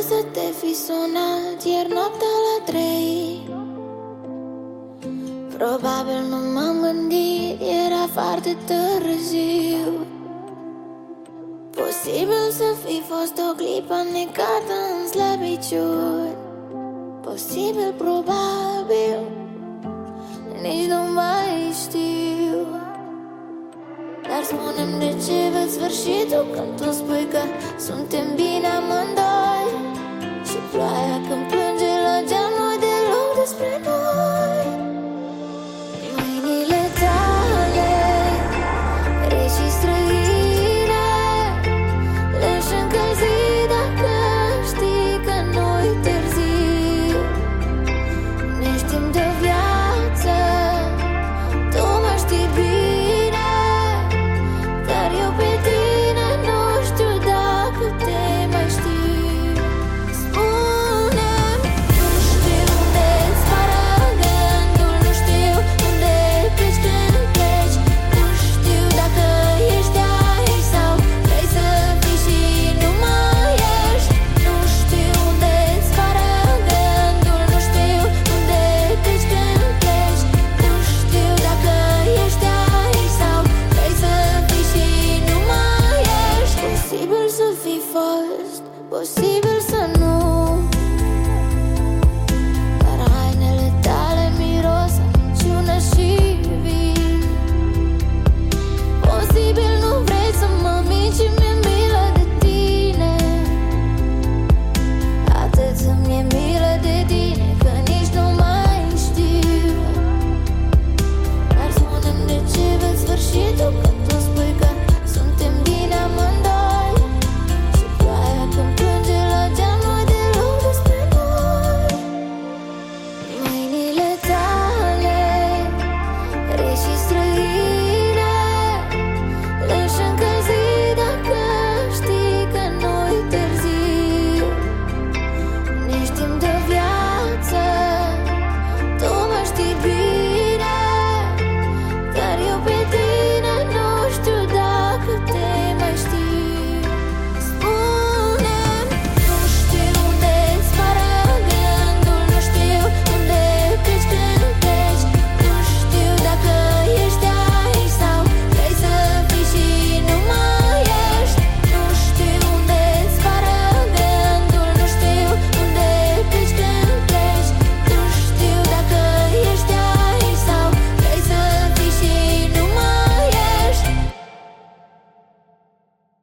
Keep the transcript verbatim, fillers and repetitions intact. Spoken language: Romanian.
să te fi sunat ieri noaptea la trei. Probabil nu m-am gândit, era foarte târziu. Posibil să fi fost o clipă necată în slăbiciuni. Posibil, probabil, nici nu mai știu. Dar spune-mi de ce vezi sfârșitul când tu spui că suntem bine amândoi. Și ploaia când